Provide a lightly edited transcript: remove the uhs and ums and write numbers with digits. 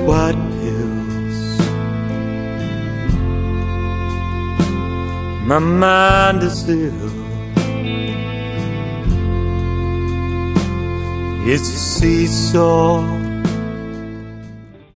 white pills. My mind is ill. It's a seesaw